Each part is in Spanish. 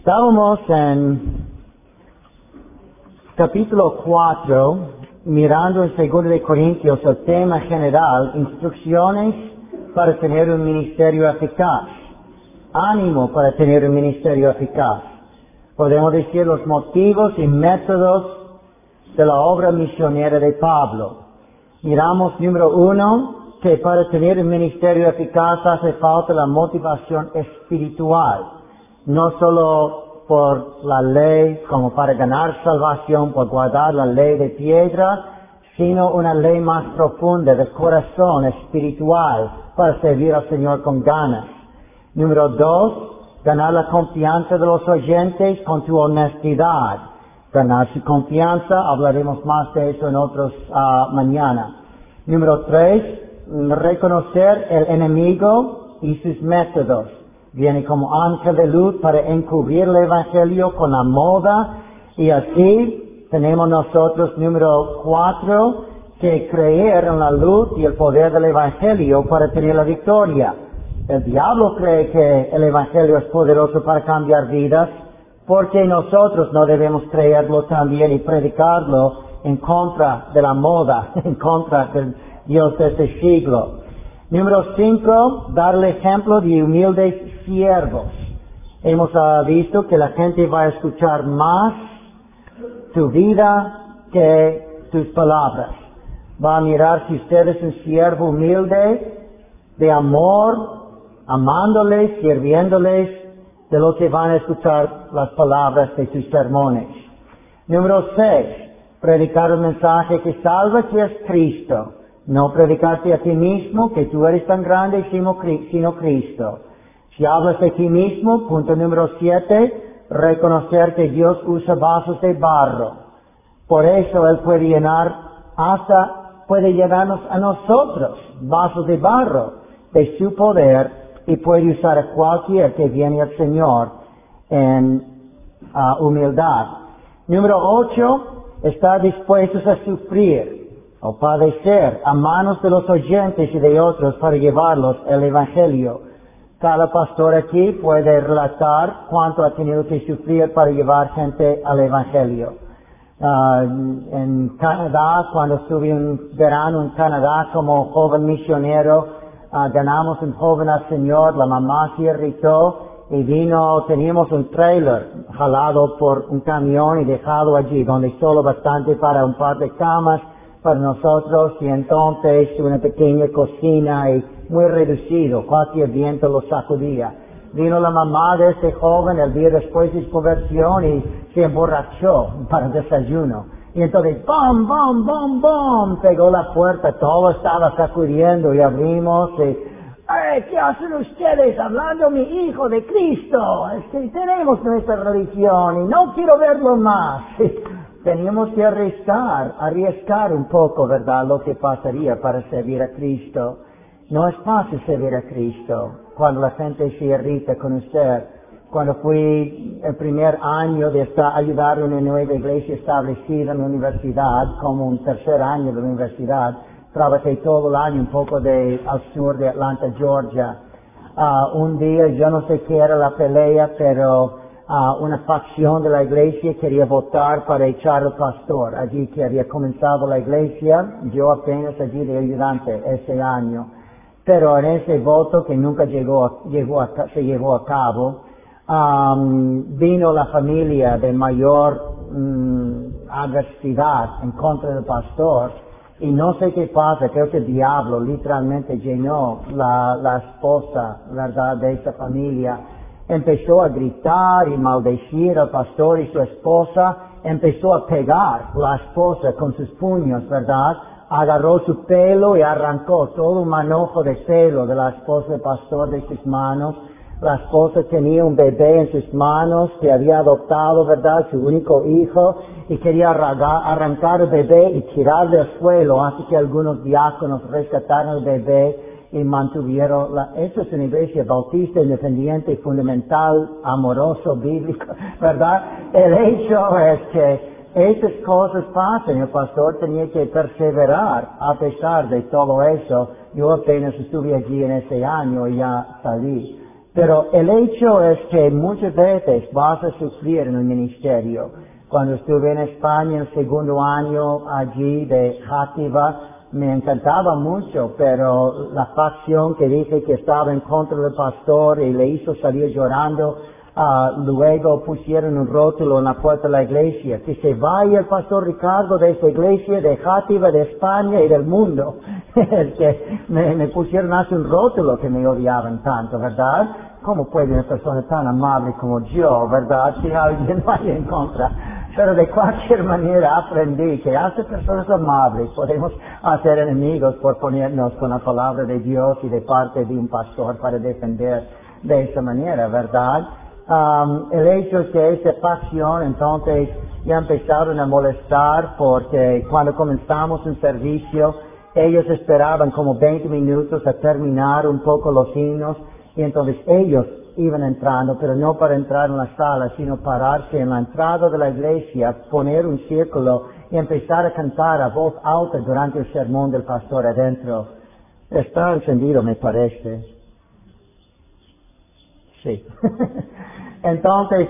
Estábamos en capítulo 4, mirando en 2 de Corintios el tema general, instrucciones para tener un ministerio eficaz, ánimo para tener un ministerio eficaz. Podemos decir los motivos y métodos de la obra misionera de Pablo. Miramos número 1, que para tener un ministerio eficaz hace falta la motivación espiritual. No solo por la ley, como para ganar salvación, por guardar la ley de piedra, sino una ley más profunda del corazón espiritual para servir al Señor con ganas. Número 2, ganar la confianza de los oyentes con tu honestidad. Ganar su confianza, hablaremos más de eso en otros mañana. Número 3, reconocer el enemigo y sus métodos. Viene como ángel de luz para encubrir el evangelio con la moda, y así tenemos nosotros número 4, que creer en la luz y el poder del evangelio para tener la victoria. El diablo cree que el evangelio es poderoso para cambiar vidas, porque nosotros no debemos creerlo también y predicarlo en contra de la moda, en contra del Dios de este siglo. Número 5, darle ejemplo de humildes siervos. Hemos visto que la gente va a escuchar más tu vida que tus palabras. Va a mirar si usted es un siervo humilde, de amor, amándoles, sirviéndoles, de lo que van a escuchar las palabras de tus sermones. Número 6, predicar un mensaje que salva, que es Cristo. No predicarte a ti mismo, que tú eres tan grande, sino Cristo. Si hablas de ti mismo, punto número 7, reconocer que Dios usa vasos de barro. Por eso Él puede llenarnos a nosotros, vasos de barro, de su poder, y puede usar a cualquier que viene al Señor en humildad. Número 8, estar dispuestos a sufrir o padecer a manos de los oyentes y de otros para llevarlos el Evangelio. Cada pastor aquí puede relatar cuánto ha tenido que sufrir para llevar gente al Evangelio. En Canadá, cuando estuve un verano en Canadá como joven misionero, ganamos un joven al Señor, la mamá se irritó y teníamos un trailer jalado por un camión y dejado allí, donde solo bastante para un par de camas para nosotros, y entonces una pequeña cocina y muy reducido, cualquier viento lo sacudía. Vino la mamá de este joven el día después de su conversión y se emborrachó para el desayuno. Y entonces, ¡bom, bom, bom, bom! Pegó la puerta, todo estaba sacudiendo y abrimos y, ¡ay, qué hacen ustedes hablando mi hijo de Cristo! Es que tenemos nuestra religión y no quiero verlo más. Teníamos que arriesgar un poco, ¿verdad?, lo que pasaría para servir a Cristo. No es fácil servir a Cristo cuando la gente se irrita con usted. Cuando fui el primer año de ayudar a una nueva iglesia establecida en la universidad, como un tercer año de la universidad, trabajé todo el año un poco al sur de Atlanta, Georgia. Un día, yo no sé qué era la pelea, pero una facción de la iglesia quería votar para echar al pastor allí que había comenzado la iglesia, yo apenas allí de ayudante ese año. Pero en ese voto que nunca se llevó a cabo, vino la familia de mayor adversidad en contra del pastor, y no sé qué pasa, creo que el diablo literalmente llenó la esposa, ¿verdad?, de esa familia. Empezó a gritar y maldecir al pastor y su esposa, empezó a pegar la esposa con sus puños, ¿verdad? Agarró su pelo y arrancó todo un manojo de pelo de la esposa del pastor de sus manos. La esposa tenía un bebé en sus manos que había adoptado, ¿verdad?, su único hijo, y quería arrancar el bebé y tirarle al suelo, así que algunos diáconos rescataron el bebé y mantuvieron Esto es una iglesia bautista, independiente, fundamental, amoroso, bíblico, ¿verdad? El hecho es que esas cosas pasan. El pastor tenía que perseverar a pesar de todo eso. Yo apenas estuve allí en ese año y ya salí. Pero el hecho es que muchas veces vas a sufrir en el ministerio. Cuando estuve en España en el segundo año allí de Játiva, me encantaba mucho, pero la facción que dice que estaba en contra del pastor y le hizo salir llorando, luego pusieron un rótulo en la puerta de la iglesia, que se vaya el pastor Ricardo de esa iglesia de Játiva, de España y del mundo. Que me pusieron así un rótulo que me odiaban tanto, ¿verdad? ¿Cómo puede una persona tan amable como yo, verdad, si alguien vaya en contra? Pero de cualquier manera aprendí que hasta personas amables podemos hacer enemigos por ponernos con la palabra de Dios y de parte de un pastor para defender de esa manera, ¿verdad? El hecho es que esa facción entonces ya empezaron a molestar porque cuando comenzamos un servicio ellos esperaban como 20 minutos a terminar un poco los himnos y entonces ellos iban entrando, pero no para entrar en la sala, sino pararse en la entrada de la iglesia, poner un círculo y empezar a cantar a voz alta durante el sermón del pastor adentro. Está encendido, me parece. Sí. Entonces,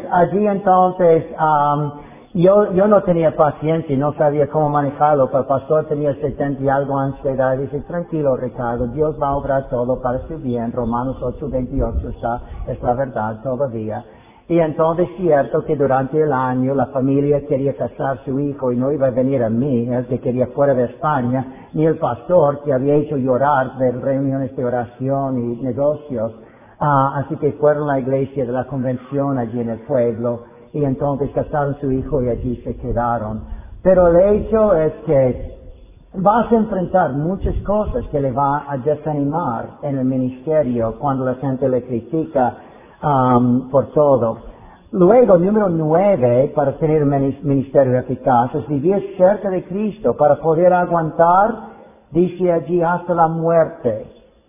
yo no tenía paciencia y no sabía cómo manejarlo, pero el pastor tenía 70 y algo años de edad y dice, tranquilo Ricardo, Dios va a obrar todo para su bien, Romanos 8:28 es la verdad todavía. Y entonces es cierto que durante el año la familia quería casar a su hijo y no iba a venir a mí, el que quería fuera de España, ni el pastor que había hecho llorar de reuniones de oración y negocios. Así que fueron a la iglesia de la convención allí en el pueblo y entonces casaron a su hijo y allí se quedaron. Pero el hecho es que vas a enfrentar muchas cosas que le va a desanimar en el ministerio cuando la gente le critica por todo. Luego, número 9, para tener un ministerio eficaz, es vivir cerca de Cristo para poder aguantar, dice allí, hasta la muerte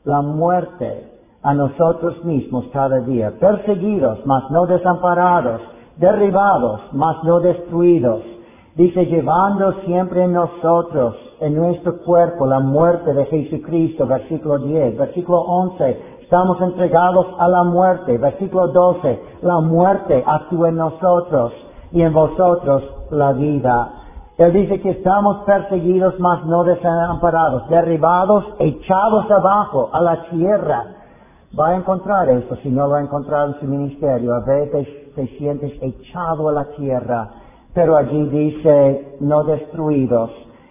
a nosotros mismos cada día, perseguidos, mas no desamparados, derribados, mas no destruidos. Dice, llevando siempre en nosotros, en nuestro cuerpo, la muerte de Jesucristo, versículo 10. Versículo 11, estamos entregados a la muerte. Versículo 12, la muerte actúa en nosotros y en vosotros la vida. Él dice que estamos perseguidos, mas no desamparados, derribados, echados abajo a la tierra. Va a encontrar esto, si no lo ha encontrado en su ministerio. A veces te sientes echado a la tierra, pero allí dice no destruidos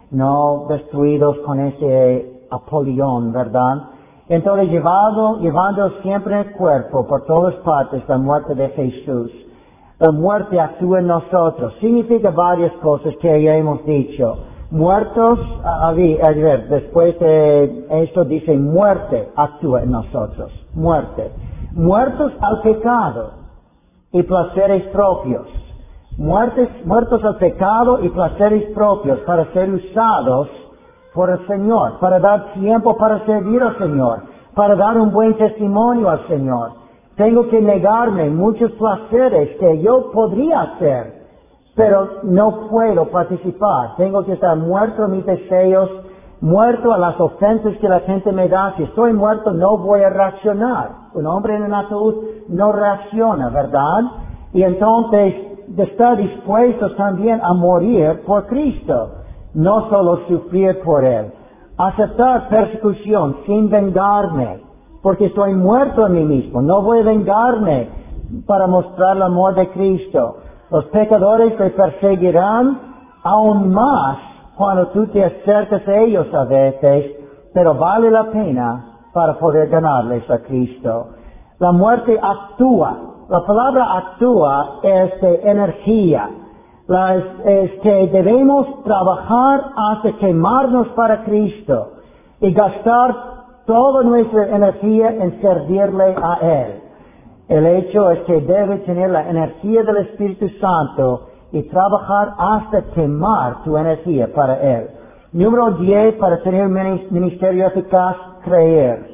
con ese Apolión, ¿verdad? Entonces llevando siempre el cuerpo por todas partes la muerte de Jesús. La muerte actúa en nosotros. Significa varias cosas que ya hemos dicho. Muertos, a ver, después de esto dice muerte actúa en nosotros. Muerte. Muertos al pecado y placeres propios. Muertos al pecado y placeres propios para ser usados por el Señor, para dar tiempo para servir al Señor, para dar un buen testimonio al Señor. Tengo que negarme muchos placeres que yo podría hacer, pero no puedo participar. Tengo que estar muerto a mis deseos, muerto a las ofensas que la gente me da. Si estoy muerto no voy a reaccionar. Un hombre en la salud no reacciona, ¿verdad? Y entonces está dispuesto también a morir por Cristo, no solo sufrir por Él. Aceptar persecución sin vengarme, porque estoy muerto a mí mismo. No voy a vengarme para mostrar el amor de Cristo. Los pecadores te perseguirán aún más cuando tú te acercas a ellos a veces, pero vale la pena para poder ganarles a Cristo. La muerte actúa. La palabra actúa es de energía. Es que debemos trabajar hasta quemarnos para Cristo y gastar toda nuestra energía en servirle a Él. El hecho es que debe tener la energía del Espíritu Santo y trabajar hasta quemar tu energía para Él. Número 10, para tener un ministerio eficaz, creer.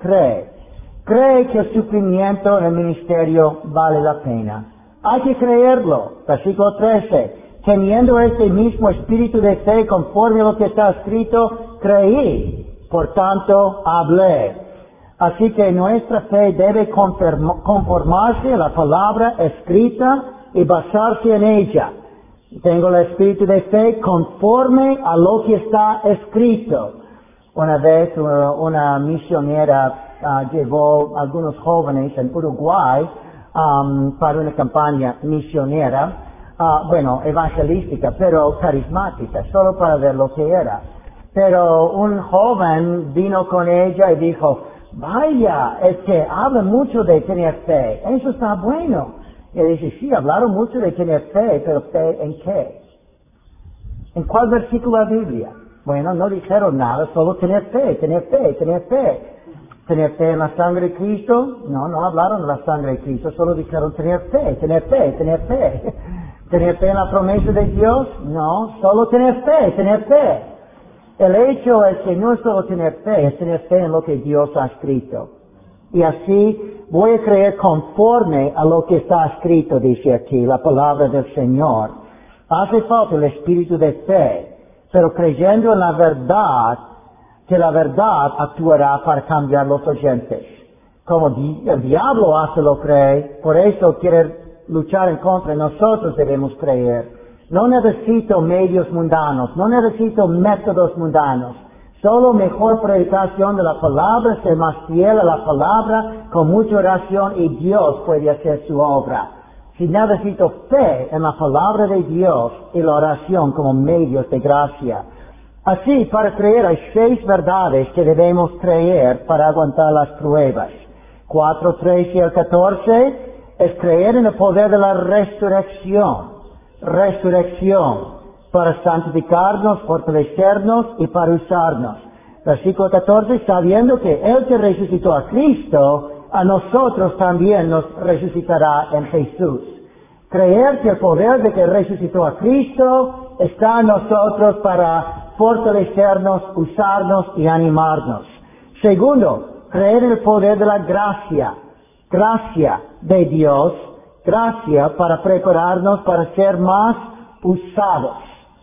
Cree que el sufrimiento en el ministerio vale la pena. Hay que creerlo. Versículo 13. Teniendo este mismo espíritu de fe conforme a lo que está escrito, creí. Por tanto, hablé. Así que nuestra fe debe conformarse a la palabra escrita y basarse en ella. Tengo el espíritu de fe conforme a lo que está escrito. Una vez una misionera llevó a algunos jóvenes en Uruguay para una campaña misionera, evangelística, pero carismática, solo para ver lo que era. Pero un joven vino con ella y dijo, vaya, es que habla mucho de tener fe, eso está bueno. Y él dice, sí, hablaron mucho de tener fe, pero ¿fe en qué? ¿En cuál versículo de la Biblia? Bueno, no dijeron nada, solo tener fe, tener fe, tener fe. ¿Tener fe en la sangre de Cristo? No hablaron de la sangre de Cristo, solo dijeron tener fe, tener fe, tener fe. ¿Tener fe en la promesa de Dios? No, solo tener fe, tener fe. El hecho es que no es solo tener fe, es tener fe en lo que Dios ha escrito. Y así voy a creer conforme a lo que está escrito, dice aquí, la palabra del Señor. Hace falta el espíritu de fe, pero creyendo en la verdad, que la verdad actuará para cambiar los oyentes. Como el diablo hace lo cree, por eso quiere luchar en contra, nosotros debemos creer. No necesito medios mundanos, no necesito métodos mundanos, solo mejor predicación de la palabra, ser más fiel a la palabra, con mucha oración y Dios puede hacer su obra. Si necesito fe en la palabra de Dios y la oración como medios de gracia. Así, para creer hay 6 verdades que debemos creer para aguantar las pruebas. 4, 13 y el 14 es creer en el poder de la resurrección. Resurrección para santificarnos, fortalecernos y para usarnos. Versículo 14, sabiendo que Él que resucitó a Cristo, a nosotros también nos resucitará en Jesús. Creer que el poder de que resucitó a Cristo está en nosotros para fortalecernos, usarnos y animarnos. Segundo, creer en el poder de la gracia. Gracia de Dios. Gracia para prepararnos para ser más usados.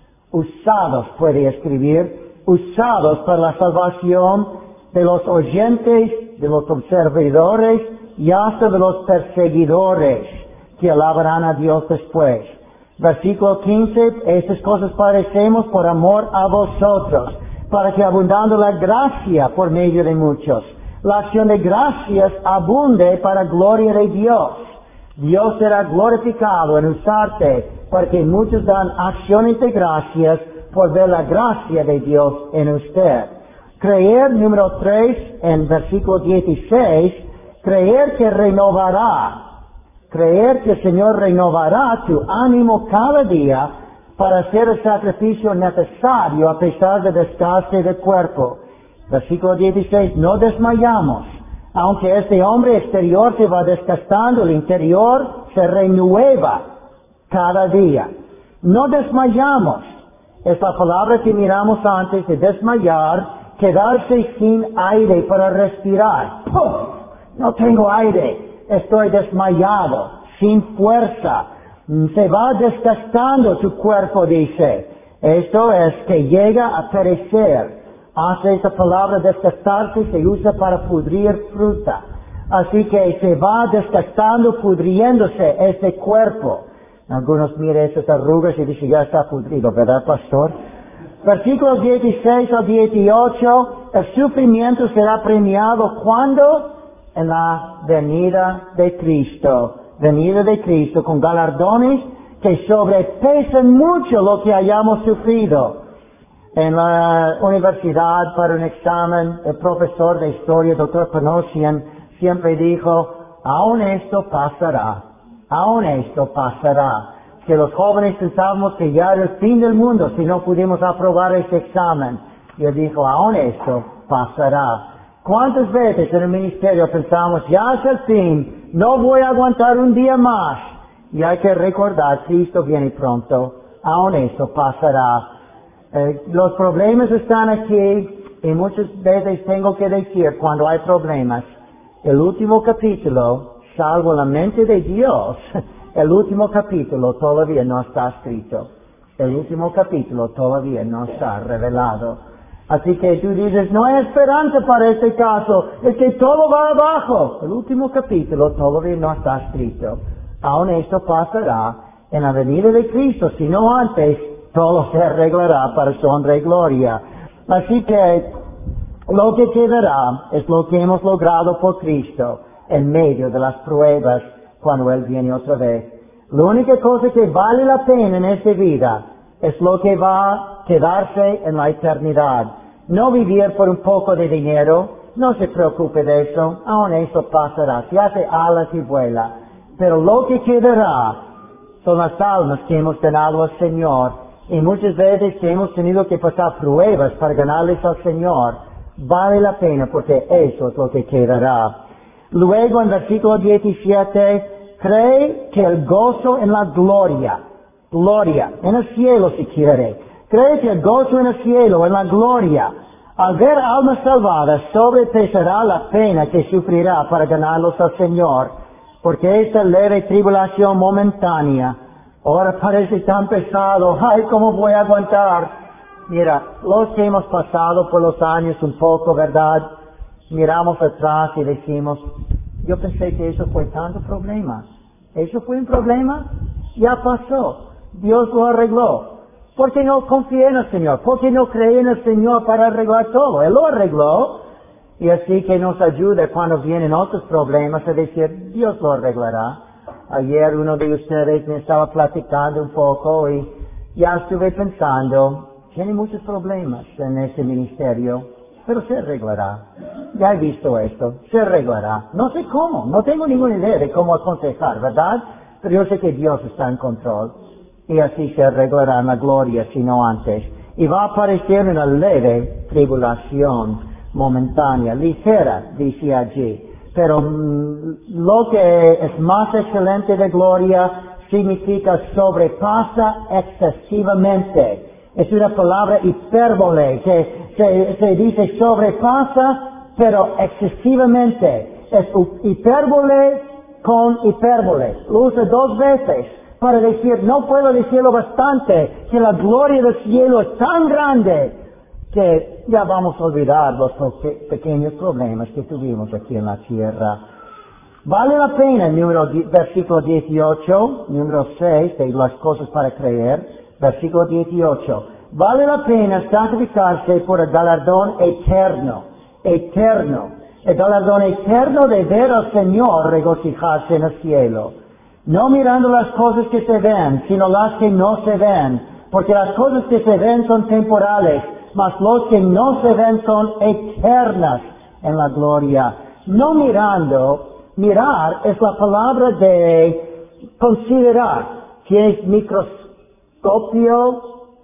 Usados, puede escribir. Usados para la salvación de los oyentes, de los observadores y hasta de los perseguidores que alabarán a Dios después. Versículo 15, estas cosas padecemos por amor a vosotros, para que abundando la gracia por medio de muchos, la acción de gracias abunde para gloria de Dios. Dios será glorificado en usarte, porque muchos dan acciones de gracias por ver la gracia de Dios en usted. Creer, número 3, en versículo 16, creer que renovará. Creer que el Señor renovará tu ánimo cada día para hacer el sacrificio necesario a pesar del desgaste del cuerpo. Versículo 16, no desmayamos. Aunque este hombre exterior se va desgastando, el interior se renueva cada día. No desmayamos. Es la palabra que miramos antes de desmayar, quedarse sin aire para respirar. ¡Puf! No tengo aire. Estoy desmayado, sin fuerza. Se va desgastando tu cuerpo, dice. Esto es que llega a perecer. Hace esa palabra desgastarse, se usa para pudrir fruta. Así que se va desgastando, pudriéndose este cuerpo. Algunos miran esas arrugas y dicen, ya está pudrido, ¿verdad, pastor? Versículos 16 al 18, el sufrimiento será premiado, ¿cuándo? En la venida de Cristo. Venida de Cristo con galardones que sobrepesan mucho lo que hayamos sufrido. En la universidad, para un examen, el profesor de historia, doctor Panosian, siempre dijo, aún esto pasará, aún esto pasará. Que los jóvenes pensábamos que ya era el fin del mundo si no pudimos aprobar este examen. Y él dijo, aún esto pasará. ¿Cuántas veces en el ministerio pensamos, ya es el fin, no voy a aguantar un día más? Y hay que recordar, Cristo viene pronto, aún esto pasará. Los problemas están aquí y muchas veces tengo que decir cuando hay problemas, el último capítulo, salvo la mente de Dios, el último capítulo todavía no está escrito. El último capítulo todavía no está revelado. Así que tú dices, no hay esperanza para este caso, es que todo va abajo. El último capítulo todavía no está escrito. Aún esto pasará en la venida de Cristo, si no antes, todo se arreglará para su honra y gloria. Así que lo que quedará es lo que hemos logrado por Cristo en medio de las pruebas cuando Él viene otra vez. La única cosa que vale la pena en esta vida es lo que va a quedarse en la eternidad. No vivir por un poco de dinero, no se preocupe de eso, aún eso pasará, se hace alas y vuela. Pero lo que quedará son las almas que hemos ganado al Señor, y muchas veces que hemos tenido que pasar pruebas para ganarles al Señor, vale la pena porque eso es lo que quedará. Luego en versículo 17, cree que el gozo en la gloria, en el cielo si quiere, cree que el gozo en el cielo, en la gloria, al ver almas salvadas, sobrepesará la pena que sufrirá para ganarlos al Señor, porque esta leve tribulación momentánea, ahora parece tan pesado, ay, ¿cómo voy a aguantar? Mira, los que hemos pasado por los años un poco, ¿verdad? Miramos atrás y decimos, yo pensé que eso fue tanto problema. ¿Eso fue un problema? Ya pasó. Dios lo arregló. ¿Por qué no confié en el Señor? ¿Por qué no creí en el Señor para arreglar todo? Él lo arregló. Y así que nos ayuda cuando vienen otros problemas a decir, Dios lo arreglará. Ayer uno de ustedes me estaba platicando un poco y ya estuve pensando, tiene muchos problemas en ese ministerio, pero se arreglará. Ya he visto esto, se arreglará. No sé cómo, no tengo ninguna idea de cómo aconsejar, ¿verdad? Pero yo sé que Dios está en control. Y así se arreglará en la gloria, si no antes. Y va a aparecer una leve tribulación momentánea, ligera, dice allí. Pero lo que es más excelente de gloria significa sobrepasa excesivamente. Es una palabra hipérbole, se dice sobrepasa, pero excesivamente. Es hipérbole con hipérbole. Lo usa dos veces para decir, no puedo decirlo bastante, que la gloria del cielo es tan grande que ya vamos a olvidar los pequeños problemas que tuvimos aquí en la tierra. Vale la pena, versículo 18, número 6, de las cosas para creer, versículo 18. Vale la pena sacrificarse por el galardón eterno, el galardón eterno de ver al Señor regocijarse en el cielo. No mirando las cosas que se ven, sino las que no se ven, porque las cosas que se ven son temporales, mas los que no se ven son eternas en la gloria. No mirando, mirar es la palabra de considerar, que es microscopio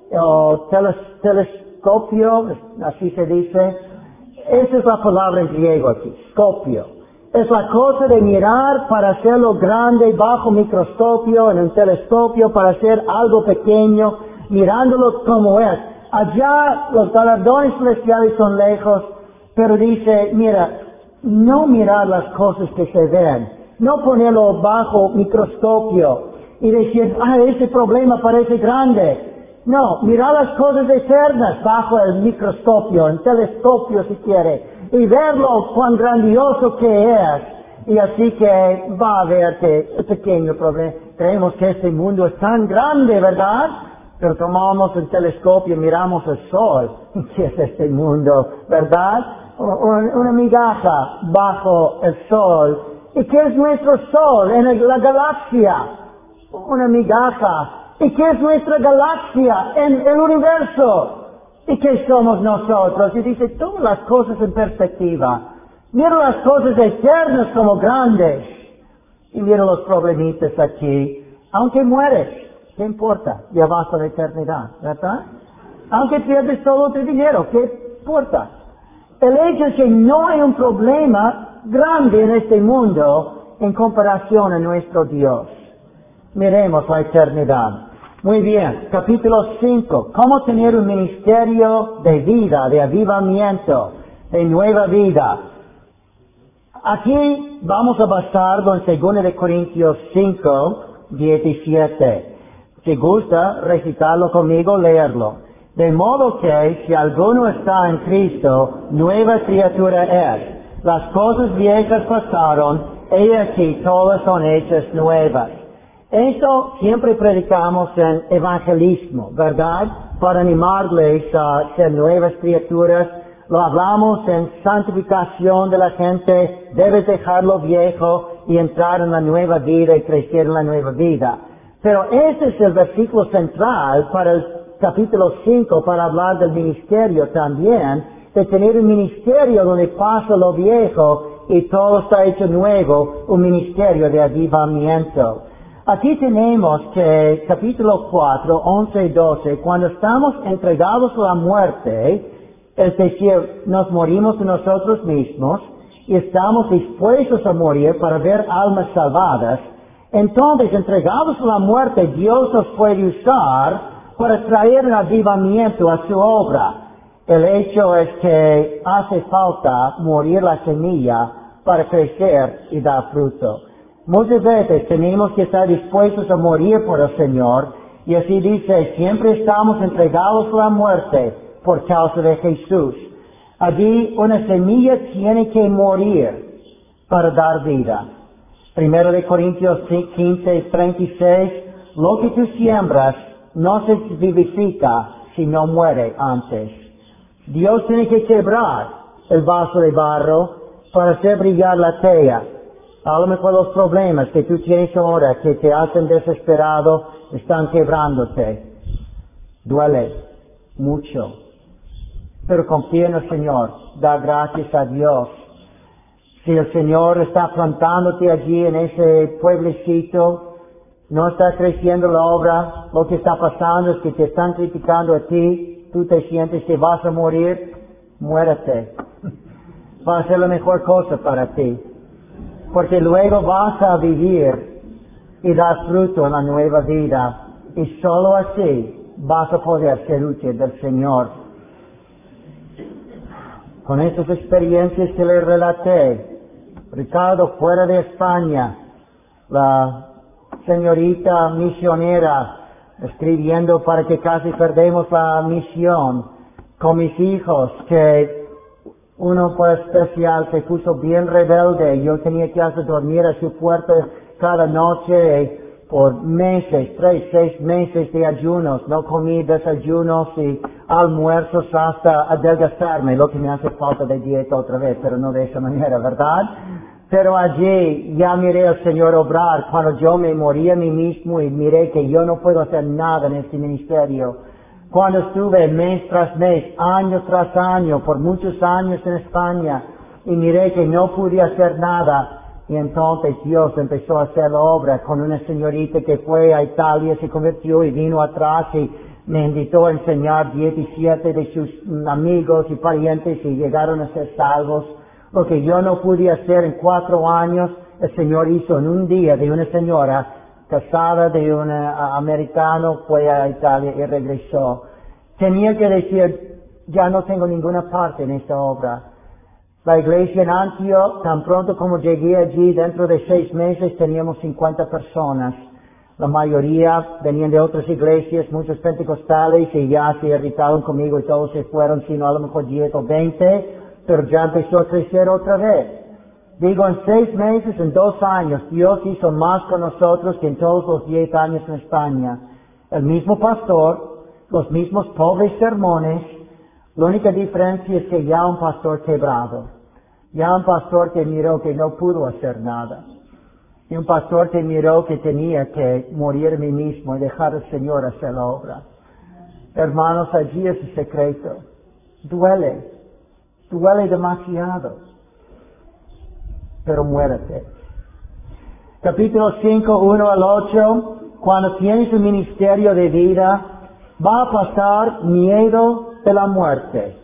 o telescopio, así se dice. Esa es la palabra en griego aquí, scopio. Es la cosa de mirar para hacerlo grande bajo microscopio, en un telescopio para hacer algo pequeño, mirándolo como es. Allá los galardones celestiales son lejos, pero dice, mira, no mirar las cosas que se ven, no ponerlo bajo microscopio y decir, ese problema parece grande. No, mirar las cosas eternas bajo el microscopio, el telescopio si quiere, y verlo cuán grandioso que es. Y así que va a haber que el pequeño problema. Creemos que este mundo es tan grande, ¿verdad? Pero tomamos el telescopio y miramos el sol. ¿Qué es este mundo, verdad? Una migaja bajo el sol. ¿Y qué es nuestro sol en la galaxia? Una migaja. ¿Y qué es nuestra galaxia en el universo? ¿Y qué somos nosotros? Y dice, todas las cosas en perspectiva. Mira las cosas eternas como grandes. Y mira los problemitas aquí. Aunque mueres, ¿qué importa? Ya vas a la eternidad, ¿verdad? Aunque pierdes todo tu dinero, ¿qué importa? El hecho es que no hay un problema grande en este mundo en comparación a nuestro Dios. Miremos la eternidad. Muy bien, capítulo 5. ¿Cómo tener un ministerio de vida, de avivamiento, de nueva vida? Aquí vamos a basarlo en 2 Corintios 5, 17. Si gusta recitarlo conmigo, leerlo. De modo que, si alguno está en Cristo, nueva criatura es. Las cosas viejas pasaron, y aquí todas son hechas nuevas. Esto siempre predicamos en evangelismo, ¿verdad? Para animarles a ser nuevas criaturas. Lo hablamos en santificación de la gente. Debes dejar lo viejo y entrar en la nueva vida y crecer en la nueva vida. Pero este es el versículo central para el capítulo 5, para hablar del ministerio también, de tener un ministerio donde pasa lo viejo y todo está hecho nuevo, un ministerio de avivamiento. Aquí tenemos que capítulo 4, 11 y 12, cuando estamos entregados a la muerte, es decir, nos morimos de nosotros mismos y estamos dispuestos a morir para ver almas salvadas, entonces, entregados a la muerte, Dios nos puede usar para traer un avivamiento a su obra. El hecho es que hace falta morir la semilla para crecer y dar fruto. Muchas veces tenemos que estar dispuestos a morir por el Señor, y así dice, siempre estamos entregados a la muerte por causa de Jesús. Allí una semilla tiene que morir para dar vida. 1 Corintios 15, 36, lo que tú siembras no se vivifica si no muere antes. Dios tiene que quebrar el vaso de barro para hacer brillar la tela. A lo mejor los problemas que tú tienes ahora, que te hacen desesperado, están quebrándote. Duele mucho. Pero confía en el Señor. Da gracias a Dios. Si el Señor está plantándote allí en ese pueblecito, no está creciendo la obra, lo que está pasando es que te están criticando a ti, tú te sientes que vas a morir, muérete. Va a ser la mejor cosa para ti. Porque luego vas a vivir y dar fruto en la nueva vida. Y solo así vas a poder ser útil del Señor. Con estas experiencias que le relaté, Ricardo fuera de España, la señorita misionera escribiendo para que casi perdemos la misión, con mis hijos, que uno fue especial, se puso bien rebelde, yo tenía que hacer dormir a su puerta cada noche por meses, 6 meses de ayunos, no comí desayunos y almuerzos hasta adelgazarme, lo que me hace falta de dieta otra vez, pero no de esa manera, ¿verdad? Pero allí ya miré al Señor obrar cuando yo me morí a mí mismo y miré que yo no puedo hacer nada en este ministerio. Cuando estuve mes tras mes, año tras año, por muchos años en España, y miré que no pude hacer nada, y entonces Dios empezó a hacer la obra con una señorita que fue a Italia, se convirtió y vino atrás y me invitó a enseñar 17 de sus amigos y parientes y llegaron a ser salvos. Lo que yo no pude hacer en 4 años, el Señor hizo en un día de una señora casada de un americano, fue a Italia y regresó. Tenía que decir, ya no tengo ninguna parte en esta obra. La iglesia en Antioch, tan pronto como llegué allí, dentro de 6 meses teníamos 50 personas. La mayoría venían de otras iglesias, muchos pentecostales, y ya se irritaron conmigo y todos se fueron, sino a lo mejor 10 o 20, pero ya empezó a crecer otra vez. Digo, en 6 meses, en 2 años, Dios hizo más con nosotros que en todos los 10 años en España. El mismo pastor, los mismos pobres sermones, la única diferencia es que ya un pastor quebrado, ya un pastor que miró que no pudo hacer nada, y un pastor que miró que tenía que morir a mí mismo y dejar al Señor hacer la obra. Hermanos, allí es el secreto. Duele demasiado, pero muérete. Capítulo 5, 1 al 8, cuando tienes un ministerio de vida, va a pasar miedo de la muerte.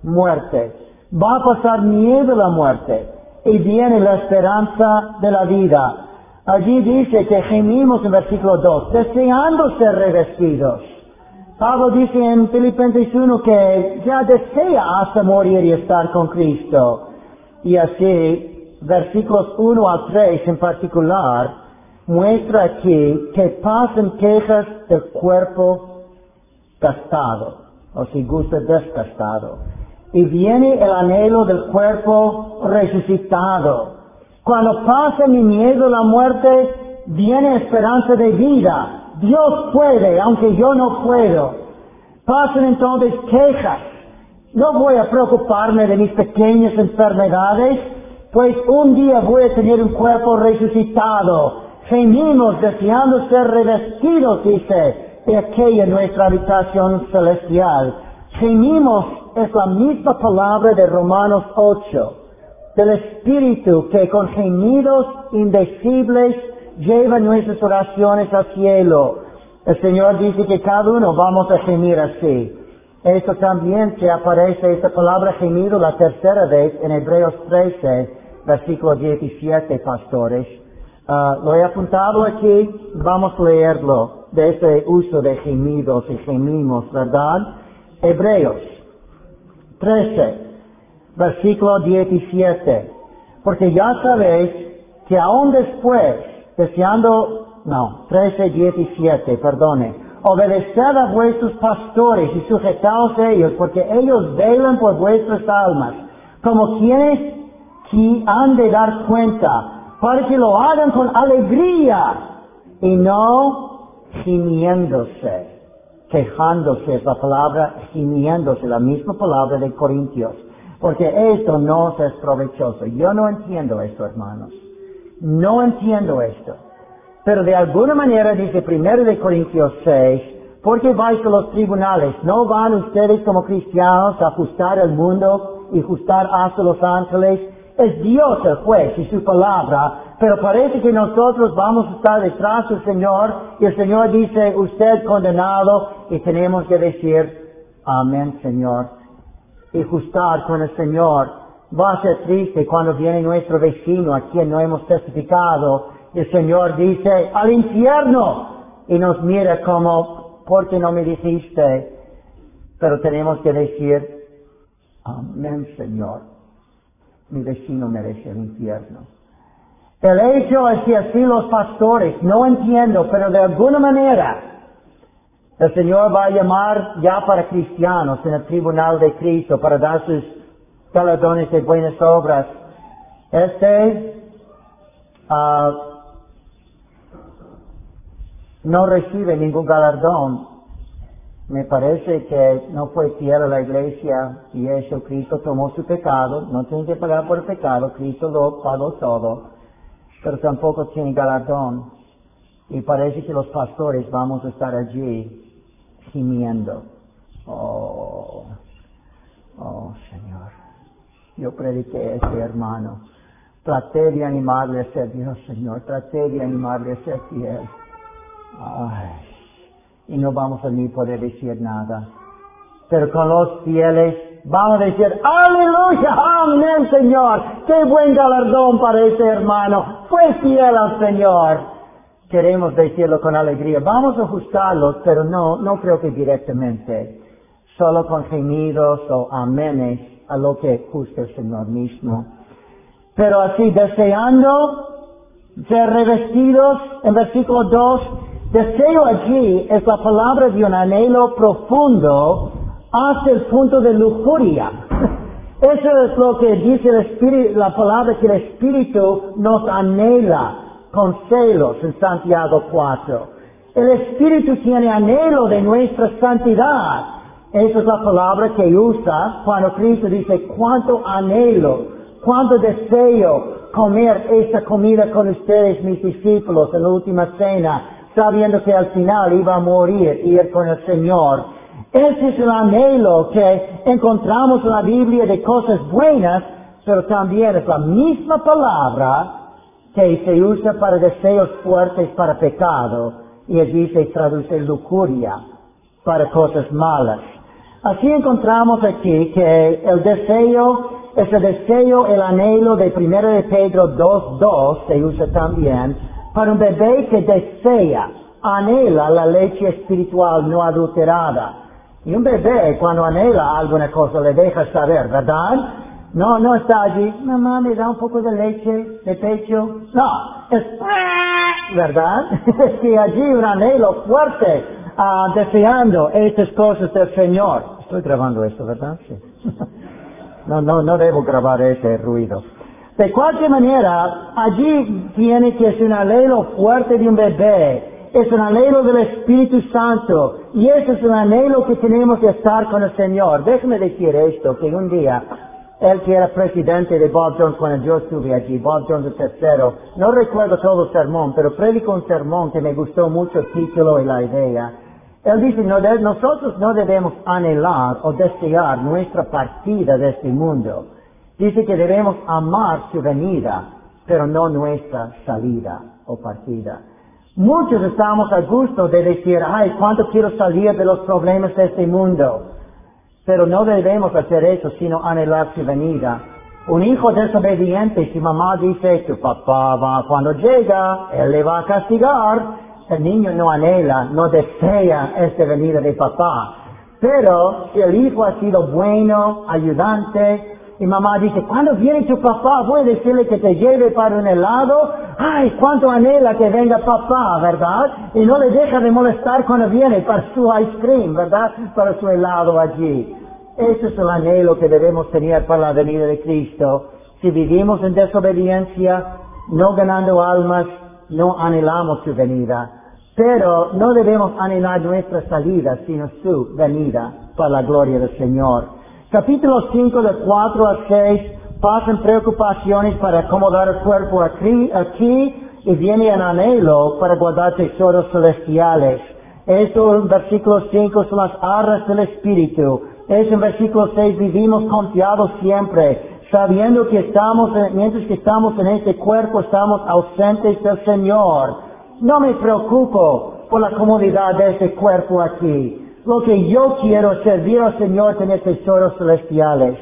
Va a pasar miedo de la muerte. Y viene la esperanza de la vida. Allí dice que gemimos en versículo 2, deseando ser revestidos. Pablo dice en Filipenses 1 que ya desea hasta morir y estar con Cristo. Y así, versículos 1 al 3 en particular, muestra aquí que pasan quejas del cuerpo gastado. o si gusta desgastado. Y viene el anhelo del cuerpo resucitado. Cuando pasa mi miedo a la muerte, viene esperanza de vida. Dios puede, aunque yo no puedo. Pasan entonces quejas. No voy a preocuparme de mis pequeñas enfermedades, pues un día voy a tener un cuerpo resucitado. Gemimos deseando ser revestidos, dice, de aquella nuestra habitación celestial. Gemimos es la misma palabra de Romanos 8, del Espíritu que con gemidos indecibles lleva nuestras oraciones al cielo. El Señor dice que cada uno vamos a gemir así. Esto también se aparece, esta palabra gemido, la tercera vez en Hebreos 13, versículo 17, pastores. Lo he apuntado aquí, vamos a leerlo, de ese uso de gemidos y gemimos, ¿verdad? Hebreos 13, versículo 17. Porque ya sabéis que aún después, 13:17, perdone. Obedeced a vuestros pastores y sujetaos a ellos, porque ellos velan por vuestras almas, como quienes que han de dar cuenta, para que lo hagan con alegría y no gimiéndose, quejándose, es la palabra gimiéndose, la misma palabra de Corintios, porque esto no es provechoso. Yo no entiendo esto, hermanos, no entiendo esto. Pero de alguna manera dice 1 de Corintios 6, porque vais a los tribunales, ¿no van ustedes como cristianos a juzgar el mundo y juzgar hasta los ángeles? Es Dios el juez y su palabra, pero parece que nosotros vamos a estar detrás del Señor y el Señor dice, usted condenado, y tenemos que decir, amén, Señor, y juzgar con el Señor. Va a ser triste cuando viene nuestro vecino a quien no hemos testificado. El Señor dice, al infierno, y nos mira como, ¿por qué no me dijiste? Pero tenemos que decir, amén, Señor, mi vecino merece el infierno. El hecho es que así los pastores, no entiendo, pero de alguna manera, el Señor va a llamar ya para cristianos en el tribunal de Cristo para dar sus galardones de buenas obras. No recibe ningún galardón. Me parece que no fue fiel a la iglesia y eso, Cristo tomó su pecado, no tiene que pagar por el pecado, Cristo lo pagó todo, pero tampoco tiene galardón. Y parece que los pastores vamos a estar allí gimiendo. Oh, Señor, yo prediqué a este hermano, traté de animarle a ser Dios, Señor, traté de animarle a ser fiel. Y no vamos a ni poder decir nada. Pero con los fieles vamos a decir, aleluya, amén, Señor, qué buen galardón para ese hermano, fue fiel al Señor. Queremos decirlo con alegría. Vamos a ajustarlos, pero no creo que directamente, solo con gemidos o amenes a lo que juzga el Señor mismo. Pero así, deseando ser revestidos, en versículo 2, deseo allí es la palabra de un anhelo profundo hasta el punto de lujuria. Eso es lo que dice el Espíritu, la palabra que el Espíritu nos anhela con celos en Santiago 4. El Espíritu tiene anhelo de nuestra santidad. Esa es la palabra que usa cuando Cristo dice, cuánto anhelo, cuánto deseo comer esta comida con ustedes, mis discípulos, en la última cena, sabiendo que al final iba a morir, ir con el Señor. Ese es el anhelo que encontramos en la Biblia de cosas buenas, pero también es la misma palabra que se usa para deseos fuertes para pecado, y allí se traduce lujuria para cosas malas. Así encontramos aquí que el deseo es el deseo, el anhelo de 1 de Pedro 2:2 se usa también para un bebé que desea, anhela la leche espiritual no adulterada. Y un bebé cuando anhela alguna cosa le deja saber, ¿verdad? No está allí, mamá, me da un poco de leche de pecho. No, es, ¿verdad? Es que allí un anhelo fuerte, deseando estas cosas del Señor. estoy grabando esto, ¿verdad? Sí. No debo grabar ese ruido. De cualquier manera, allí tiene que ser un anhelo fuerte de un bebé. Es un anhelo del Espíritu Santo. Y ese es un anhelo que tenemos que estar con el Señor. Déjeme decir esto, que un día, él que era presidente de Bob Jones cuando yo estuve allí, Bob Jones III, no recuerdo todo el sermón, pero predicó un sermón que me gustó mucho el título y la idea. Él dice, nosotros no debemos anhelar o desear nuestra partida de este mundo. Dice que debemos amar su venida, pero no nuestra salida o partida. Muchos estamos a gusto de decir, ay, cuánto quiero salir de los problemas de este mundo. Pero no debemos hacer eso, sino anhelar su venida. Un hijo desobediente, si mamá dice, tu papá va cuando llega, él le va a castigar. El niño no anhela, no desea esta venida de papá. Pero si el hijo ha sido bueno, ayudante, y mamá dice, ¿cuándo viene tu papá? Voy a decirle que te lleve para un helado. Ay, cuánto anhela que venga papá, ¿verdad? Y no le deja de molestar cuando viene para su ice cream, ¿verdad? Para su helado allí. Ese es el anhelo que debemos tener para la venida de Cristo. Si vivimos en desobediencia, no ganando almas, no anhelamos su venida. Pero no debemos anhelar nuestra salida, sino su venida para la gloria del Señor. Capítulo 5, de 4 a 6, pasan preocupaciones para acomodar el cuerpo aquí y viene en anhelo para guardar tesoros celestiales. Esto en versículo 5 son las arras del Espíritu. En versículo 6, vivimos confiados siempre, sabiendo que mientras que estamos en este cuerpo, estamos ausentes del Señor. No me preocupo por la comodidad de este cuerpo aquí. Lo que yo quiero es servir al Señor, tener tesoros celestiales.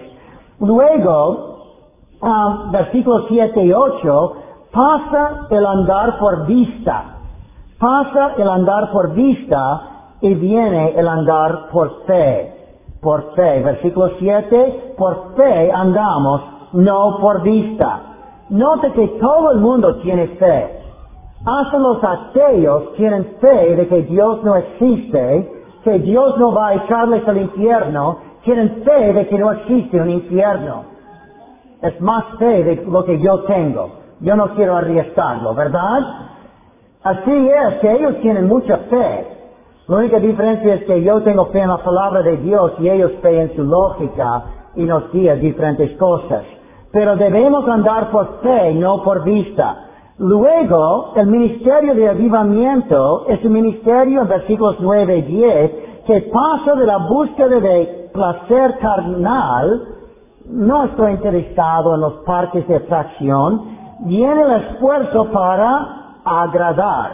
Luego, versículos 7 y 8, pasa el andar por vista. Pasa el andar por vista y viene el andar por fe. Por fe. Versículo 7, por fe andamos, no por vista. Note que todo el mundo tiene fe. Hasta los ateos tienen fe de que Dios no existe, que Dios no va a echarles al infierno, tienen fe de que no existe un infierno. Es más fe de lo que yo tengo. Yo no quiero arriesgarlo, ¿verdad? Así es, que ellos tienen mucha fe. La única diferencia es que yo tengo fe en la palabra de Dios y ellos fe en su lógica y nos guía diferentes cosas. Pero debemos andar por fe, no por vista. Luego, el ministerio de avivamiento es un ministerio en versículos 9 y 10 que pasa de la búsqueda de placer carnal, no estoy interesado en los parques de atracción, viene el esfuerzo para agradar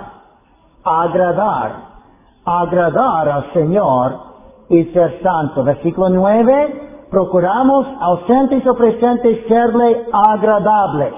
al Señor y ser santo. Versículo 9, procuramos ausentes o presentes serle agradables.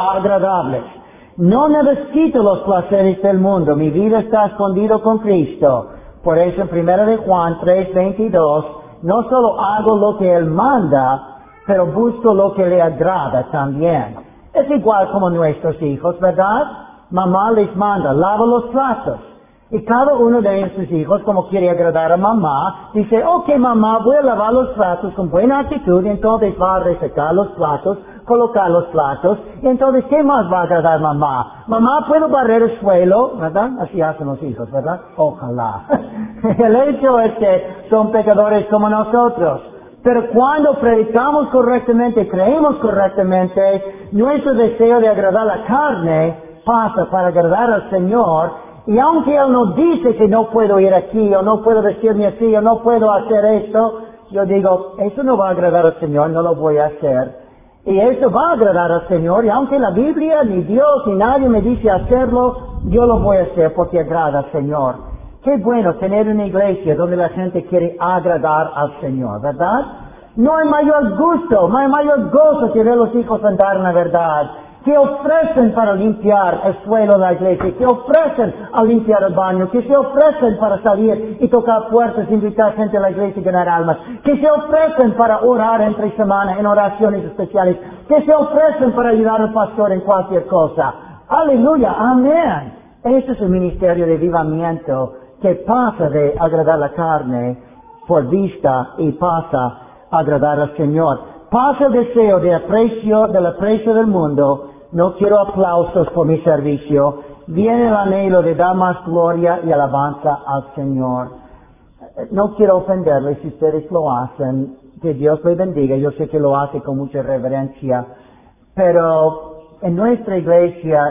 No necesito los placeres del mundo, mi vida está escondido con Cristo. Por eso en 1 de Juan 3:22, no solo hago lo que Él manda, pero busco lo que le agrada también. Es igual como nuestros hijos, ¿verdad? Mamá les manda, lava los platos. Y cada uno de sus hijos, como quiere agradar a mamá, dice, ok mamá, voy a lavar los platos con buena actitud, y entonces va a resecar los platos, colocar los platos, y entonces, ¿qué más va a agradar mamá? Mamá, ¿puedo barrer el suelo? ¿Verdad? Así hacen los hijos, ¿verdad? Ojalá. El hecho es que son pecadores como nosotros. Pero cuando predicamos correctamente, creemos correctamente, nuestro deseo de agradar la carne pasa para agradar al Señor. Y aunque Él nos dice que no puedo ir aquí, o no puedo vestirme así, o no puedo hacer esto, yo digo, eso no va a agradar al Señor, no lo voy a hacer. Y eso va a agradar al Señor, y aunque la Biblia, ni Dios, ni nadie me dice hacerlo, yo lo voy a hacer porque agrada al Señor. Qué bueno tener una iglesia donde la gente quiere agradar al Señor, ¿verdad? No hay mayor gusto, no hay mayor gozo que ver los hijos andar en la verdad. Que ofrecen para limpiar el suelo de la iglesia, que ofrecen a limpiar el baño, que se ofrecen para salir y tocar puertas, invitar gente a la iglesia y ganar almas, que se ofrecen para orar entre semana en oraciones especiales, que se ofrecen para ayudar al pastor en cualquier cosa. Aleluya, amén. Este es el ministerio de avivamiento que pasa de agradar la carne por vista y pasa a agradar al Señor. Pasa el deseo del aprecio del mundo. No quiero aplausos por mi servicio. Viene el anhelo de dar más gloria y alabanza al Señor. No quiero ofenderles si ustedes lo hacen. Que Dios les bendiga. Yo sé que lo hace con mucha reverencia. Pero en nuestra iglesia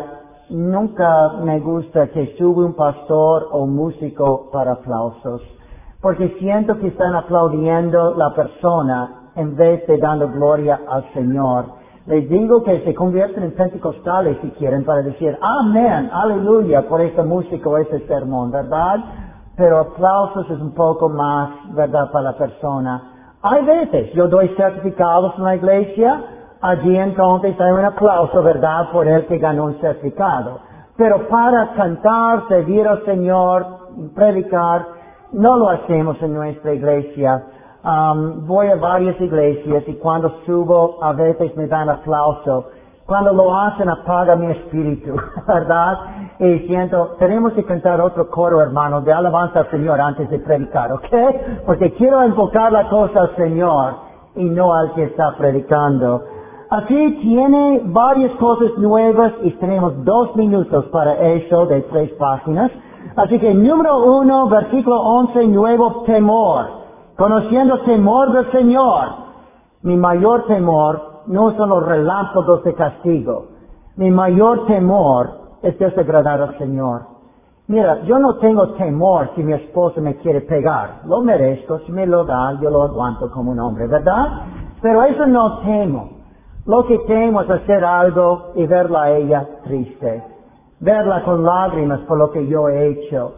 nunca me gusta que sube un pastor o un músico para aplausos. Porque siento que están aplaudiendo la persona en vez de dando gloria al Señor. Les digo que se convierten en pentecostales si quieren para decir amén, aleluya por esta música o este sermón, ¿verdad? Pero aplausos es un poco más, ¿verdad?, para la persona. Hay veces, yo doy certificados en la iglesia, allí entonces hay un aplauso, ¿verdad?, por el que ganó un certificado. Pero para cantar, servir al Señor, predicar, no lo hacemos en nuestra iglesia. Voy a varias iglesias y cuando subo a veces me dan aplauso. Cuando lo hacen apaga mi espíritu, ¿verdad? Y siento, tenemos que cantar otro coro, hermano, de alabanza al Señor antes de predicar, ¿ok? Porque quiero enfocar la cosa al Señor y no al que está predicando. Aquí tiene varias cosas nuevas y tenemos 2 minutos para eso de 3 páginas. Así que número 1, versículo 11, nuevo temor. Conociendo temor del Señor. Mi mayor temor no son los relámpagos de castigo. Mi mayor temor es desagradar al Señor. Mira, yo no tengo temor si mi esposa me quiere pegar. Lo merezco, si me lo da, yo lo aguanto como un hombre, ¿verdad? Pero eso no temo. Lo que temo es hacer algo y verla a ella triste. Verla con lágrimas por lo que yo he hecho.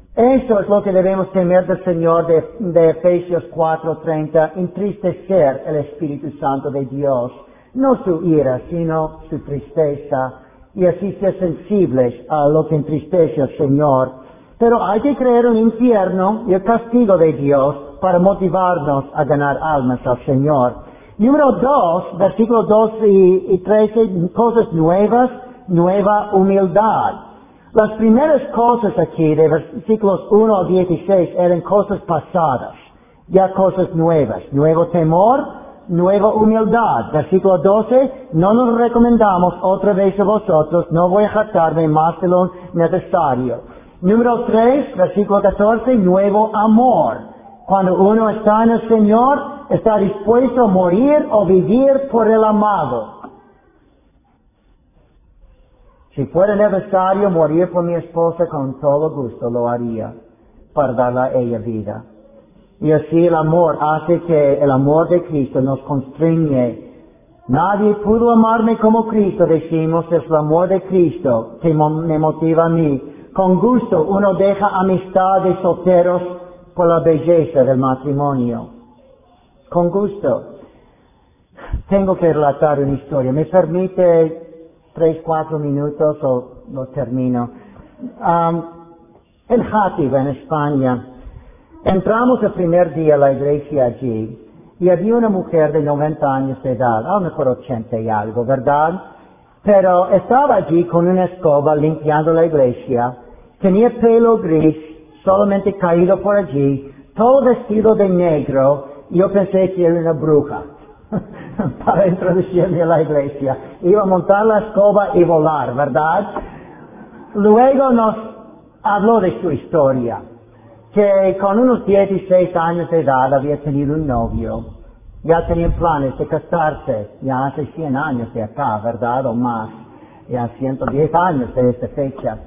Eso es lo que debemos temer del Señor de Efesios 4:30, entristecer el Espíritu Santo de Dios, no su ira, sino su tristeza, y así ser sensibles a lo que entristece al Señor. Pero hay que creer en un infierno y el castigo de Dios para motivarnos a ganar almas al Señor. Número 2, versículos 12 y 13, cosas nuevas, nueva humildad. Las primeras cosas aquí, de versículos 1 al 16, eran cosas pasadas, ya cosas nuevas. Nuevo temor, nueva humildad. Versículo 12, no nos recomendamos otra vez a vosotros, no voy a jactarme más de lo necesario. Número 3, versículo 14, nuevo amor. Cuando uno está en el Señor, está dispuesto a morir o vivir por el amado. Si fuera necesario morir por mi esposa, con todo gusto lo haría para darle a ella vida. Y así el amor hace que el amor de Cristo nos constriñe. Nadie pudo amarme como Cristo, decimos, es el amor de Cristo que me motiva a mí. Con gusto uno deja amistad de solteros por la belleza del matrimonio. Con gusto. Tengo que relatar una historia. ¿Me permite 3-4 minutos o lo termino? En Játiva, en España, entramos el primer día a la iglesia allí y había una mujer de 90 años de edad, a lo mejor 80 y algo, ¿verdad? Pero estaba allí con una escoba limpiando la iglesia, tenía pelo gris, solamente caído por allí, todo vestido de negro, y yo pensé que era una bruja. Para introducirme a la iglesia. Iba a montar la escoba y volar, ¿verdad? Luego nos habló de su historia, que con unos 16 años de edad había tenido un novio, ya tenían planes de casarse, ya hace 100 años de acá, ¿verdad? O más, ya 110 años de esta fecha,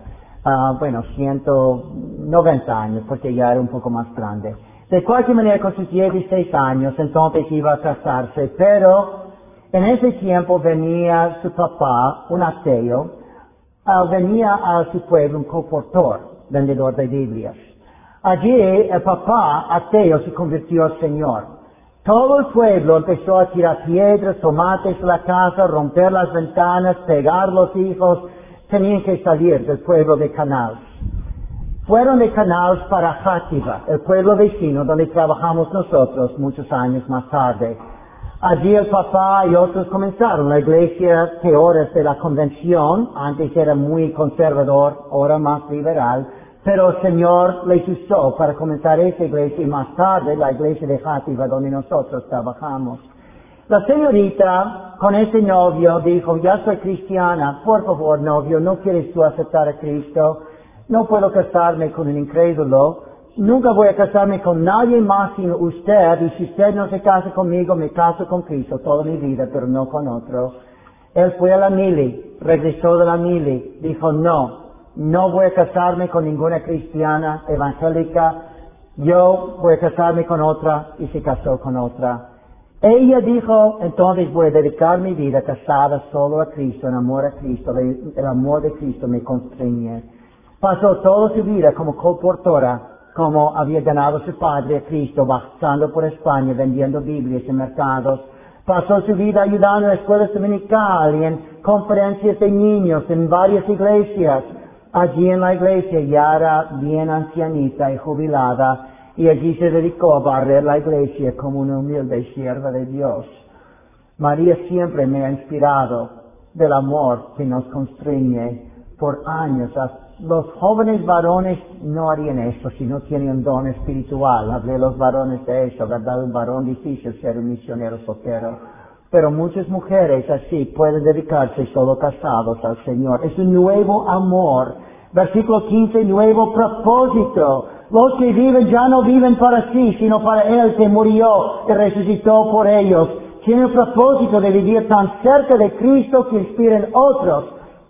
190 años, porque ya era un poco más grande. De cualquier manera, con sus 16 años, entonces iba a casarse, pero en ese tiempo venía su papá, un ateo, venía a su pueblo un colportor, vendedor de Biblias. Allí el papá, ateo, se convirtió al Señor. Todo el pueblo empezó a tirar piedras, tomates a la casa, romper las ventanas, pegar los hijos. Tenían que salir del pueblo de Canals. Fueron de Canals para Játiva, el pueblo vecino donde trabajamos nosotros muchos años más tarde. Allí el papá y otros comenzaron la iglesia que ahora es de la convención, antes era muy conservador, ahora más liberal, Pero el Señor les usó para comenzar esa iglesia y más tarde la iglesia de Játiva donde nosotros trabajamos. La señorita con ese novio dijo, ya soy cristiana, por favor novio, ¿no quieres tú aceptar a Cristo? No puedo casarme con un incrédulo, nunca voy a casarme con nadie más sino usted, y si usted no se casa conmigo, me caso con Cristo toda mi vida, pero no con otro. Él fue a la mili, regresó de la mili, dijo, no voy a casarme con ninguna cristiana evangélica, yo voy a casarme con otra, y se casó con otra. Ella dijo, entonces voy a dedicar mi vida casada solo a Cristo, en amor a Cristo, el amor de Cristo me constriñe. Pasó toda su vida como colportora, como había ganado su padre a Cristo, bajando por España, vendiendo Biblias en mercados. Pasó su vida ayudando en escuelas dominicales y en conferencias de niños en varias iglesias. Allí en la iglesia ya era bien ancianita y jubilada, y allí se dedicó a barrer la iglesia como una humilde sierva de Dios. María siempre me ha inspirado del amor que nos constriñe por años. Los jóvenes varones no harían eso si no tienen un don espiritual. Hablé de los varones de eso, ¿verdad? Un varón difícil ser un misionero soltero. Pero muchas mujeres así pueden dedicarse solo casados al Señor. Es un nuevo amor. Versículo 15, nuevo propósito. Los que viven ya no viven para sí, sino para Él que murió y resucitó por ellos. Tienen el propósito de vivir tan cerca de Cristo que inspiren otros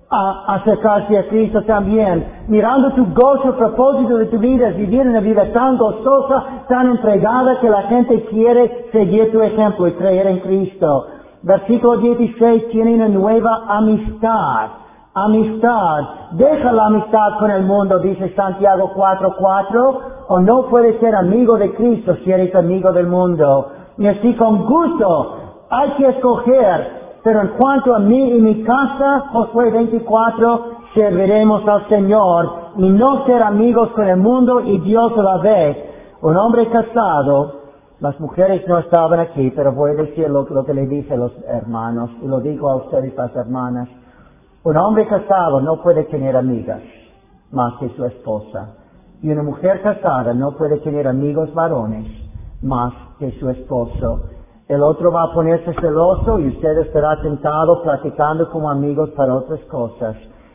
a acercarse a Cristo también. Mirando tu gozo, el propósito de tu vida es vivir una vida tan gozosa, tan entregada que la gente quiere seguir tu ejemplo y creer en Cristo. Versículo 16, tiene una nueva amistad. Amistad. Deja la amistad con el mundo, dice Santiago 4:4, o no puedes ser amigo de Cristo si eres amigo del mundo. Y así con gusto hay que escoger. Pero en cuanto a mí y mi casa, Josué 24, serviremos al Señor y no ser amigos con el mundo y Dios a la vez. Un hombre casado, las mujeres no estaban aquí, pero voy a decir lo que le dije a los hermanos, y lo digo a ustedes las hermanas. Un hombre casado no puede tener amigas más que su esposa. Y una mujer casada no puede tener amigos varones más que su esposo. El otro va a ponerse celoso y usted estará tentado platicando como amigos para otras cosas.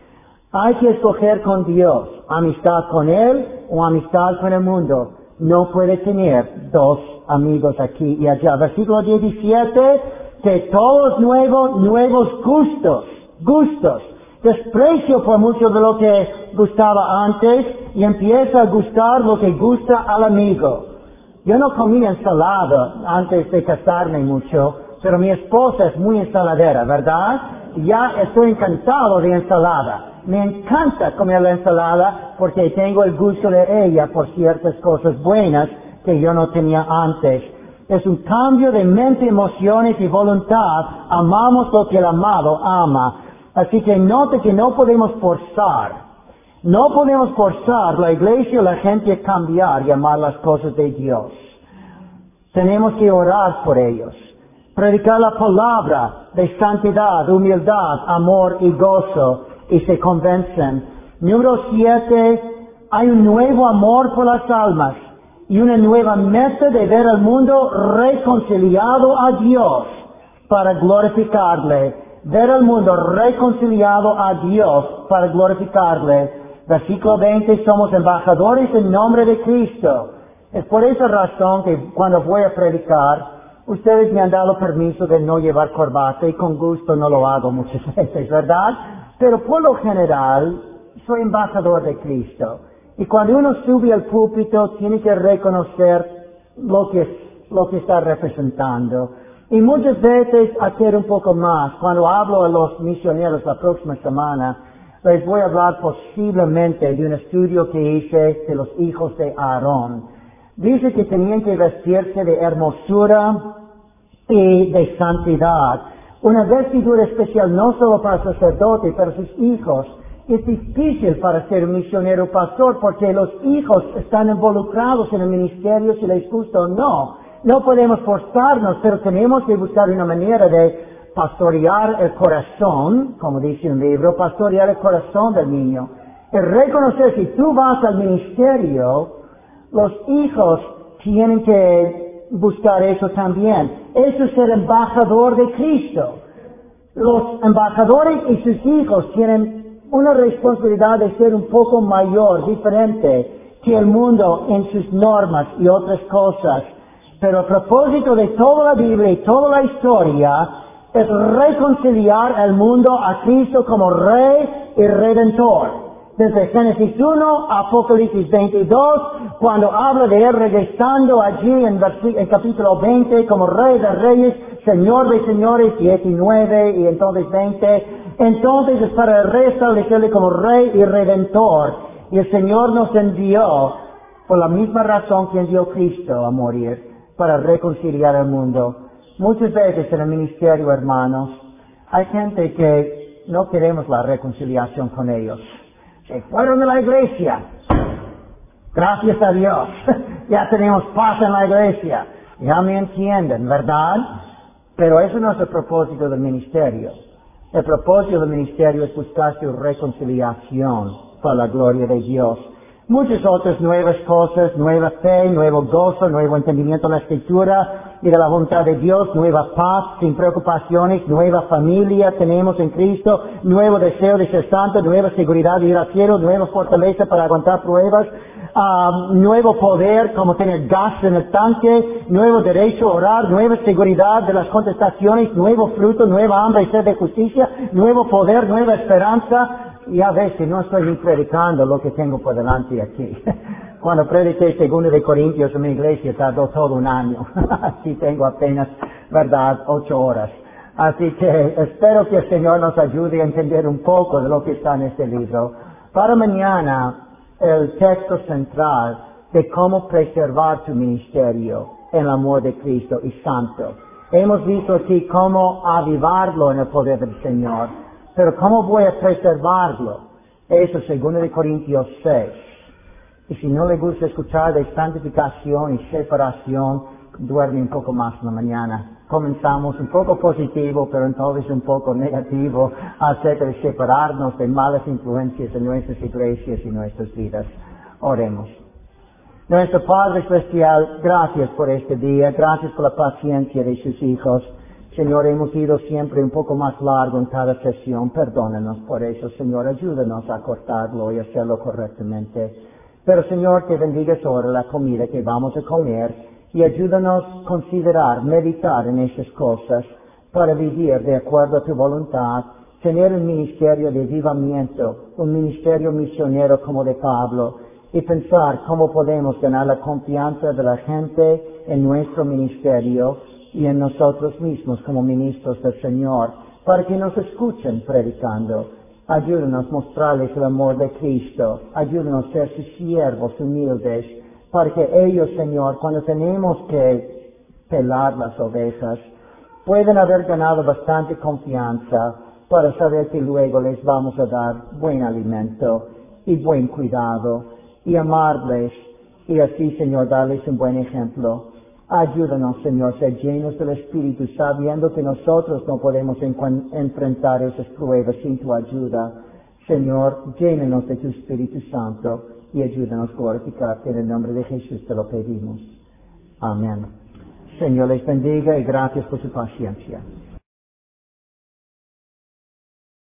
Hay que escoger con Dios, amistad con Él o amistad con el mundo. No puede tener dos amigos aquí y allá. Versículo 17, que todos nuevos gustos. Desprecio por mucho de lo que gustaba antes y empieza a gustar lo que gusta al amigo. Yo no comía ensalada antes de casarme mucho, pero mi esposa es muy ensaladera, ¿verdad? Ya estoy encantado de ensalada. Me encanta comer la ensalada porque tengo el gusto de ella por ciertas cosas buenas que yo no tenía antes. Es un cambio de mente, emociones y voluntad. Amamos lo que el amado ama. Así que note que no podemos forzar. No podemos forzar la iglesia o la gente a cambiar y amar las cosas de Dios. Tenemos que orar por ellos. Predicar la palabra de santidad, humildad, amor y gozo y se convencen. Número 7, hay un nuevo amor por las almas y una nueva meta de ver al mundo reconciliado a Dios para glorificarle. Ver al mundo reconciliado a Dios para glorificarle. Versículo 20, somos embajadores en nombre de Cristo. Es por esa razón que cuando voy a predicar, ustedes me han dado permiso de no llevar corbata y con gusto no lo hago muchas veces, ¿verdad? Pero por lo general, soy embajador de Cristo. Y cuando uno sube al púlpito, tiene que reconocer lo que está representando. Y muchas veces hacer un poco más. Cuando hablo a los misioneros la próxima semana, les voy a hablar posiblemente de un estudio que hice de los hijos de Aarón. Dice que tenían que vestirse de hermosura y de santidad. Una vestidura especial no solo para sacerdotes, pero sus hijos. Es difícil para ser un misionero pastor porque los hijos están involucrados en el ministerio si les gusta o no. No podemos forzarnos, pero tenemos que buscar una manera de pastorear el corazón, como dice un libro, pastorear el corazón del niño. Es reconocer si tú vas al ministerio, los hijos tienen que buscar eso también. Eso es ser embajador de Cristo. Los embajadores y sus hijos tienen una responsabilidad de ser un poco mayor, diferente que el mundo en sus normas y otras cosas. Pero el propósito de toda la Biblia y toda la historia es reconciliar al mundo a Cristo como Rey y Redentor. Desde Génesis 1 a Apocalipsis 22, cuando habla de Él regresando allí en capítulo 20 como Rey de Reyes, Señor de Señores, 19 y entonces 20. Entonces es para restablecerle como Rey y Redentor. Y el Señor nos envió por la misma razón que envió Cristo a morir, para reconciliar al mundo. Muchas veces en el ministerio, hermanos, hay gente que no queremos la reconciliación con ellos. Se fueron de la iglesia. Gracias a Dios. Ya tenemos paz en la iglesia. Ya me entienden, ¿verdad? Pero eso no es el propósito del ministerio. El propósito del ministerio es buscar su reconciliación para la gloria de Dios. Muchas otras nuevas cosas, nueva fe, nuevo gozo, nuevo entendimiento de la Escritura y de la voluntad de Dios, nueva paz, sin preocupaciones, nueva familia tenemos en Cristo, nuevo deseo de ser santo, nueva seguridad de ir al cielo, nueva fortaleza para aguantar pruebas, nuevo poder como tener gas en el tanque, nuevo derecho a orar, nueva seguridad de las contestaciones, nuevo fruto, nueva hambre y sed de justicia, nuevo poder, nueva esperanza. Y a veces no estoy ni predicando lo que tengo por delante aquí. Cuando prediqué 2 de Corintios en mi iglesia tardó todo un año. Así tengo apenas, verdad, 8 horas. Así que espero que el Señor nos ayude a entender un poco de lo que está en este libro. Para mañana, el texto central de cómo preservar tu ministerio en el amor de Cristo y santo. Hemos visto aquí cómo avivarlo en el poder del Señor. Pero ¿cómo voy a preservarlo? Eso es 2 de Corintios 6. Y si no le gusta escuchar de santificación y separación, duerme un poco más en la mañana. Comenzamos un poco positivo, pero entonces un poco negativo acerca de separarnos de malas influencias en nuestras iglesias y nuestras vidas. Oremos. Nuestro Padre Celestial, gracias por este día, gracias por la paciencia de sus hijos. Señor, hemos ido siempre un poco más largo en cada sesión. Perdónanos por eso, Señor. Ayúdanos a cortarlo y hacerlo correctamente. Pero, Señor, que bendigas ahora la comida que vamos a comer y ayúdanos a considerar, meditar en esas cosas para vivir de acuerdo a tu voluntad, tener un ministerio de avivamiento, un ministerio misionero como de Pablo y pensar cómo podemos ganar la confianza de la gente en nuestro ministerio y en nosotros mismos como ministros del Señor, para que nos escuchen predicando. Ayúdanos a mostrarles el amor de Cristo. Ayúdanos a ser sus siervos humildes, para que ellos, Señor, cuando tenemos que pelar las ovejas, pueden haber ganado bastante confianza para saber que luego les vamos a dar buen alimento y buen cuidado y amarles y así, Señor, darles un buen ejemplo. Ayúdanos, Señor, a ser llenos del Espíritu, sabiendo que nosotros no podemos enfrentar esas pruebas sin tu ayuda. Señor, llénanos de tu Espíritu Santo y ayúdanos a glorificarte. En el nombre de Jesús te lo pedimos. Amén. Señor les bendiga y gracias por su paciencia.